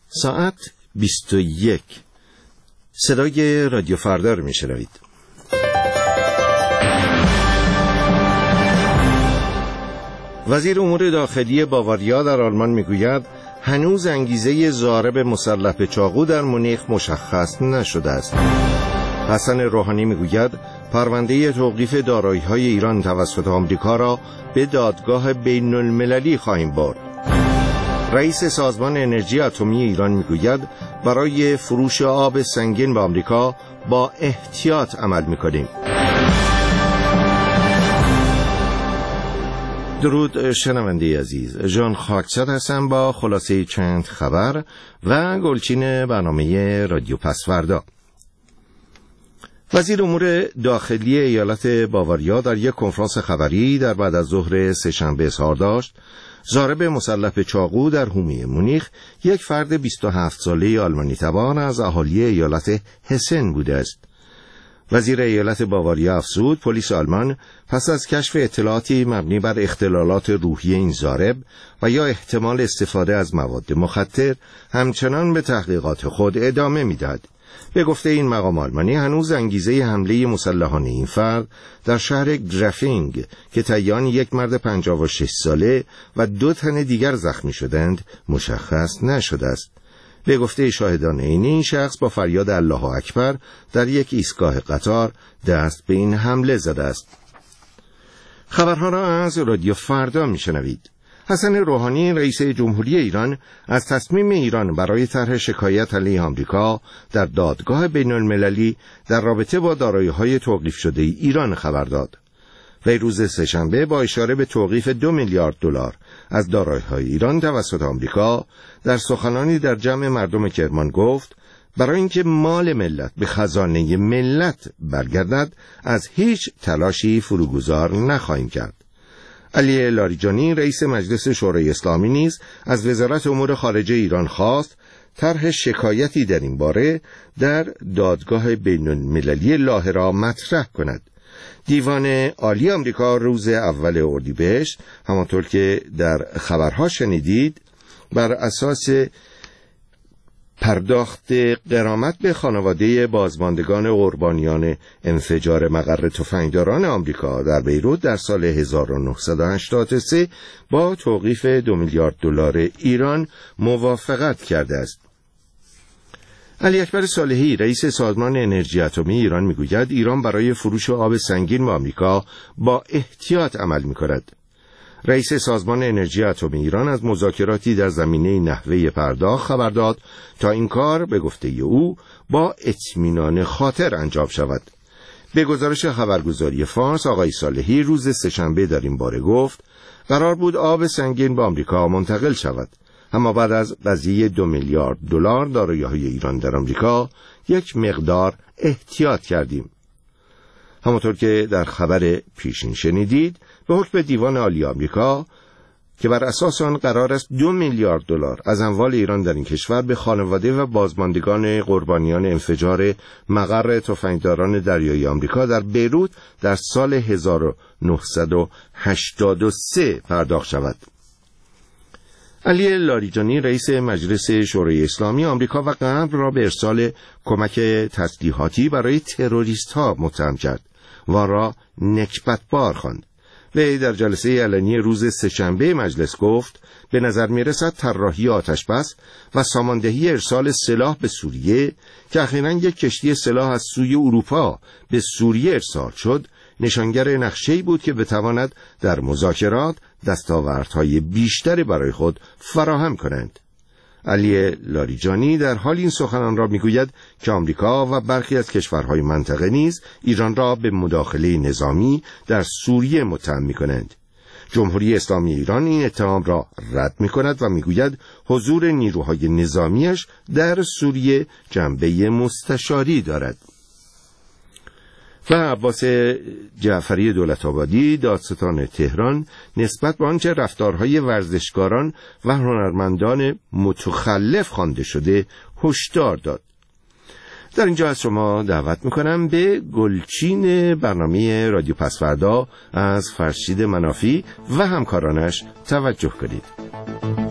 ساعت 21. صدای رادیو فردا رو میشنوید. وزیر امور داخلی باواریا در آلمان میگوید هنوز انگیزه ضارب مسلح به چاقو در مونیخ مشخص نشده است. حسن روحانی میگوید پرونده توقیف دارایی‌های ایران توسط آمریکا را به دادگاه بین المللی خواهیم برد. رئیس سازمان انرژی اتمی ایران میگوید برای فروش آب سنگین به آمریکا با احتیاط عمل میکنیم. درود شنونده عزیز، ژان خاکساد هستم با خلاصه چند خبر و گلچین برنامه رادیو پسوردا. وزیر امور داخلی ایالت باواریا در یک کنفرانس خبری در بعد از ظهر سه‌شنبه اظهار داشت ضارب مسلح به چاقو در حومه مونیخ یک فرد 27 ساله آلمانی تبار از اهالی ایالت هسن بوده است. وزیر ایالت باواریا افزود پلیس آلمان پس از کشف اطلاعاتی مبنی بر اختلالات روحی این ضارب و یا احتمال استفاده از مواد مخدر همچنان به تحقیقات خود ادامه می‌دهد. به گفته این مقام آلمانی هنوز انگیزه حمله مسلحانه این فرد در شهر گرافینگ که طی یک مرد 56 ساله و 2 تن دیگر زخمی شدند مشخص نشده است. به گفته شاهدان عینی این شخص با فریاد الله اکبر در یک ایستگاه قطار دست به این حمله زده است. خبرها را از رادیو فردا میشنوید. حسن روحانی رئیس جمهوری ایران از تصمیم ایران برای طرح شکایت علیه آمریکا در دادگاه بین المللی در رابطه با دارایی‌های توقیف شده ایران خبر داد. وی روز سه‌شنبه با اشاره به توقیف 2 میلیارد دلار از دارایی‌های ایران توسط آمریکا در سخنانی در جمع مردم کرمان گفت برای اینکه مال ملت به خزانه ملت برگردد از هیچ تلاشی فروگذار نخواهیم کرد. علی لاریجانی رئیس مجلس شورای اسلامی نیز از وزارت امور خارجه ایران خواست طرح شکایتی در این باره در دادگاه بین المللی لاهه مطرح کند. دیوان عالی آمریکا روز اول اردیبهشت همانطور که در خبرها شنیدید بر اساس پرداخت غرامت به خانواده بازماندگان قربانیان انفجار مقر تفنگداران آمریکا در بیروت در سال 1983 با توقیف 2 میلیارد دلار ایران موافقت کرده است. علی اکبر صالحی رئیس سازمان انرژی اتمی ایران میگوید ایران برای فروش آب سنگین به آمریکا با احتیاط عمل میکند. رئیس سازمان انرژی اتمی ایران از مذاکراتی در زمینه نحوه پرداخت خبر داد تا این کار به گفته او با اطمینان خاطر انجام شود. به گزارش خبرگزاری فارس آقای صالحی روز سه‌شنبه در این باره گفت قرار بود آب سنگین به آمریکا منتقل شود، اما بعد از قضیه 2 میلیارد دلار دارایی‌های ایران در آمریکا یک مقدار احتیاط کردیم. همونطور که در خبر پیشین شنیدید به حکم دیوان عالی آمریکا که بر اساس آن قرار است 2 میلیارد دلار از اموال ایران در این کشور به خانواده و بازماندگان قربانیان انفجار مقر تفنگداران دریایی آمریکا در بیروت در سال 1983 پرداخت شود. علی لاریجانی رئیس مجلس شورای اسلامی آمریکا و غرب را به ارسال کمک تسلیحاتی برای تروریست‌ها متهم کرد و آن را نکبتبار خواند. وی در جلسه علنی روز سه‌شنبه مجلس گفت به نظر می‌رسد طراحی آتش‌بس و ساماندهی ارسال سلاح به سوریه که اخیراً یک کشتی سلاح از سوی اروپا به سوریه ارسال شد نشانگر نقشه‌ای بود که بتواند در مذاکرات دستاوردهای بیشتری برای خود فراهم کنند. علی لاریجانی در حال این سخنان را میگوید که آمریکا و برخی از کشورهای منطقه نیز ایران را به مداخله نظامی در سوریه متهم می‌کنند. جمهوری اسلامی ایران این اتهام را رد می‌کند و میگوید حضور نیروهای نظامیش در سوریه جنبه مستشاری دارد. و عباس جعفری دولت‌آبادی دادستان تهران نسبت به آنچه رفتارهای ورزشکاران و هنرمندان متخلف خوانده شده هشدار داد. در اینجا از شما دعوت میکنم به گلچین برنامه رادیو پسوردا از فرشید منافی و همکارانش توجه کنید.